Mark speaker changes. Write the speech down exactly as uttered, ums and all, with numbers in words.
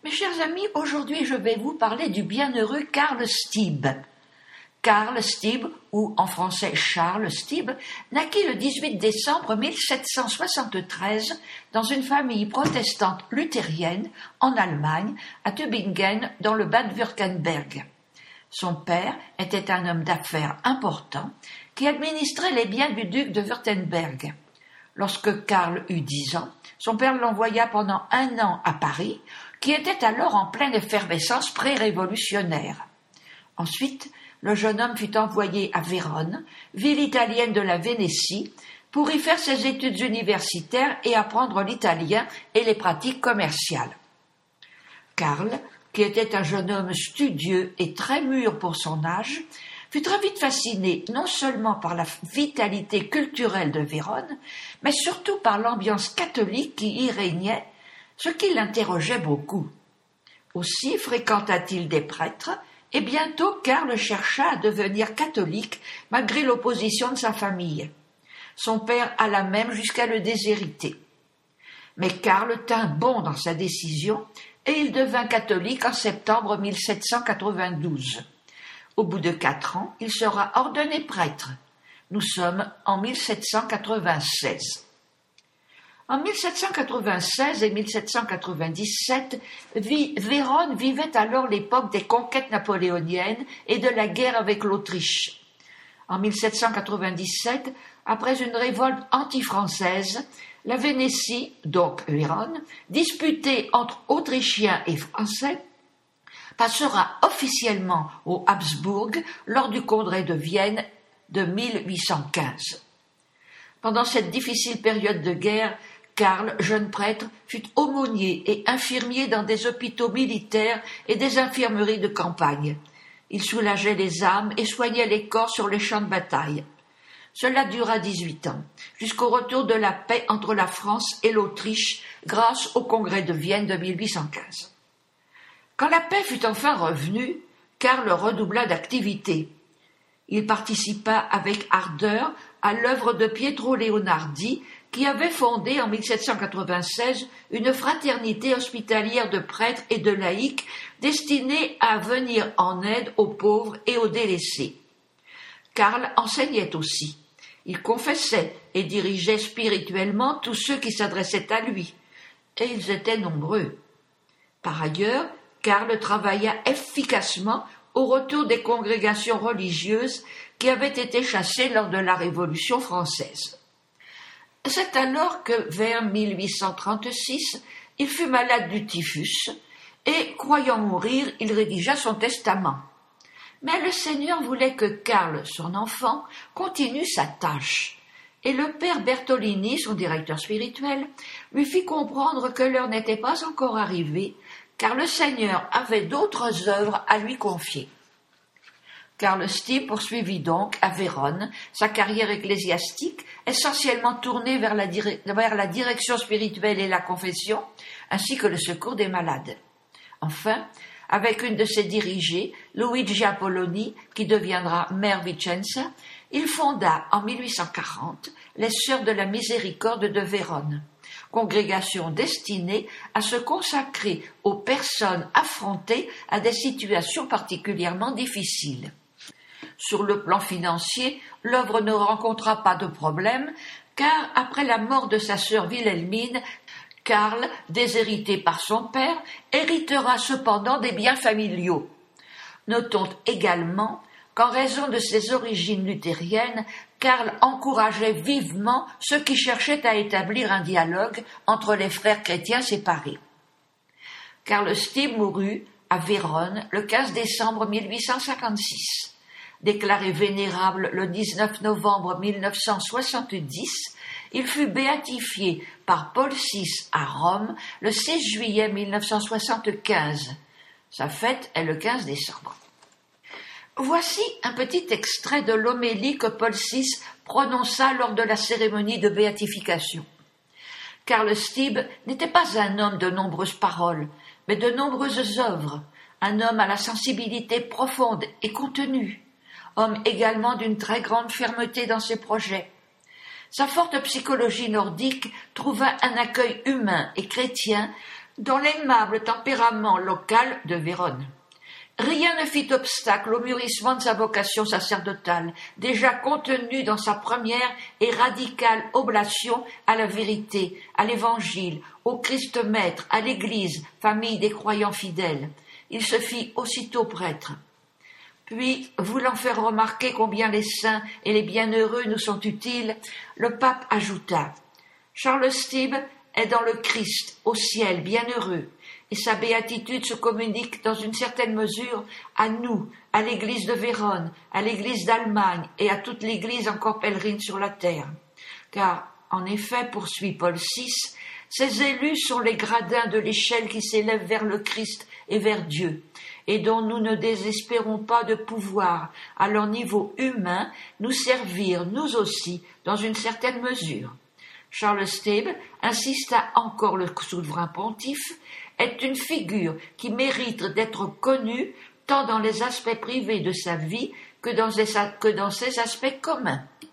Speaker 1: Mes chers amis, aujourd'hui je vais vous parler du bienheureux Carl Stieब. Carl Stieb, ou en français Charles Stieb, naquit le dix-huit décembre mille sept cent soixante-treize dans une famille protestante luthérienne en Allemagne, à Tübingen, dans le Bade-Württemberg. Son père était un homme d'affaires important qui administrait les biens du duc de Württemberg. Lorsque Karl eut dix ans, son père l'envoya pendant un an à Paris, qui était alors en pleine effervescence pré-révolutionnaire. Ensuite, le jeune homme fut envoyé à Vérone, ville italienne de la Vénétie, pour y faire ses études universitaires et apprendre l'italien et les pratiques commerciales. Karl, qui était un jeune homme studieux et très mûr pour son âge, fut très vite fasciné non seulement par la vitalité culturelle de Vérone, mais surtout par l'ambiance catholique qui y régnait, ce qui l'interrogeait beaucoup. Aussi fréquenta-t-il des prêtres, et bientôt Karl chercha à devenir catholique malgré l'opposition de sa famille. Son père alla même jusqu'à le déshériter. Mais Karl tint bon dans sa décision et il devint catholique en septembre mille sept cent quatre-vingt-douze. Au bout de quatre ans, il sera ordonné prêtre. Nous sommes en mille sept cent quatre-vingt-seize. En mille sept cent quatre-vingt-seize et mille sept cent quatre-vingt-dix-sept, Vérone vivait alors l'époque des conquêtes napoléoniennes et de la guerre avec l'Autriche. En mille sept cent quatre-vingt-dix-sept, après une révolte anti-française, la Vénétie, donc Vérone, disputée entre Autrichiens et Français, passera officiellement aux Habsbourg lors du congrès de Vienne de mille huit cent quinze. Pendant cette difficile période de guerre, Karl, jeune prêtre, fut aumônier et infirmier dans des hôpitaux militaires et des infirmeries de campagne. Il soulageait les âmes et soignait les corps sur les champs de bataille. Cela dura dix-huit ans, jusqu'au retour de la paix entre la France et l'Autriche grâce au congrès de Vienne de mille huit cent quinze. Quand la paix fut enfin revenue, Karl redoubla d'activité. Il participa avec ardeur à l'œuvre de Pietro Leonardi, qui avait fondé en mille sept cent quatre-vingt-seize une fraternité hospitalière de prêtres et de laïcs destinée à venir en aide aux pauvres et aux délaissés. Karl enseignait aussi. Il confessait et dirigeait spirituellement tous ceux qui s'adressaient à lui, et ils étaient nombreux. Par ailleurs, Karl travailla efficacement au retour des congrégations religieuses qui avaient été chassées lors de la Révolution française. C'est alors que, vers mille huit cent trente-six, il fut malade du typhus et, croyant mourir, il rédigea son testament. Mais le Seigneur voulait que Karl, son enfant, continue sa tâche. Et le père Bertolini, son directeur spirituel, lui fit comprendre que l'heure n'était pas encore arrivée, car le Seigneur avait d'autres œuvres à lui confier. Carl Stieb poursuivit donc à Vérone sa carrière ecclésiastique, essentiellement tournée vers la, dire- vers la direction spirituelle et la confession, ainsi que le secours des malades. Enfin, avec une de ses dirigées, Luigi Apolloni, qui deviendra mère Vicenza, il fonda en mille huit cent quarante les Sœurs de la Miséricorde de Vérone, congrégation destinée à se consacrer aux personnes affrontées à des situations particulièrement difficiles. Sur le plan financier, l'œuvre ne rencontra pas de problème, car après la mort de sa sœur Wilhelmine, Karl, déshérité par son père, héritera cependant des biens familiaux. Notons également qu'en raison de ses origines luthériennes, Karl encourageait vivement ceux qui cherchaient à établir un dialogue entre les frères chrétiens séparés. Carl Stieb mourut à Vérone le quinze décembre mille huit cent cinquante-six. Déclaré vénérable le dix-neuf novembre mille neuf cent soixante-dix, il fut béatifié par Paul six à Rome le six juillet mille neuf cent soixante-quinze. Sa fête est le quinze décembre. Voici un petit extrait de l'homélie que Paul six prononça lors de la cérémonie de béatification. Carl Stieb n'était pas un homme de nombreuses paroles, mais de nombreuses œuvres, un homme à la sensibilité profonde et contenue, homme également d'une très grande fermeté dans ses projets. Sa forte psychologie nordique trouva un accueil humain et chrétien dans l'aimable tempérament local de Vérone. Rien ne fit obstacle au mûrissement de sa vocation sacerdotale, déjà contenue dans sa première et radicale oblation à la vérité, à l'Évangile, au Christ Maître, à l'Église, famille des croyants fidèles. Il se fit aussitôt prêtre. Puis, voulant faire remarquer combien les saints et les bienheureux nous sont utiles, le pape ajouta « Charles Stibbe est dans le Christ, au ciel, bienheureux, et sa béatitude se communique dans une certaine mesure à nous, à l'Église de Vérone, à l'Église d'Allemagne et à toute l'Église encore pèlerine sur la terre. Car, en effet, poursuit Paul six, ces élus sont les gradins de l'échelle qui s'élève vers le Christ et vers Dieu, et dont nous ne désespérons pas de pouvoir, à leur niveau humain, nous servir, nous aussi, dans une certaine mesure. » Charles Stibbe, insista encore le souverain pontife, est une figure qui mérite d'être connue tant dans les aspects privés de sa vie que dans, les, que dans ses aspects communs.